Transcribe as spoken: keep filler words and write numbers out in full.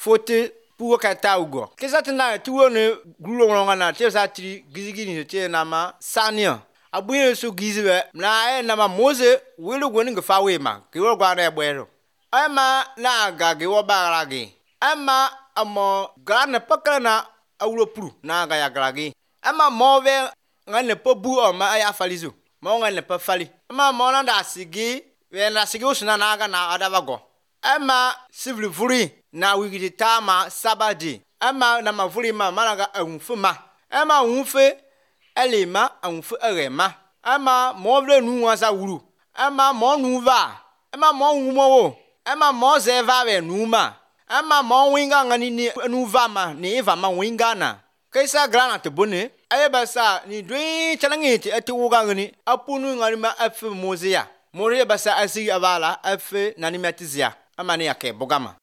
fote puo kata ugo kisa tina tuwo ne gulo ngronga na tesa tri gizigi ni te na ma sania abuye su gizibe na e na ma moze wilu goni ngefa we ma ke wo gwa na egbero ama na ga ge wo bara ge ama amo ga na pakala na awlo pru na ga ya gragi ama mo ve ngane po bu o ma ya falizu mo ngane pa fali ama mo na da sigi we na sigi usuna na ga na adavago ama sivli furi na wigiti tama sabadi ama na mavuri ma malaga anfuma ama unfe elima anfu erema ama mo ble nu wasa wuru ama mo nuva ama mo wumo ama mo zeva we numa ama mo winga ngani ni nuva ma ni va ma winga na kaisa grana te bone ayebasa ni dwi chalangiti atiwuga ngani apunu ngani ma afi mozia mori basa asigi avala afi nani matizia ama ni yake bogama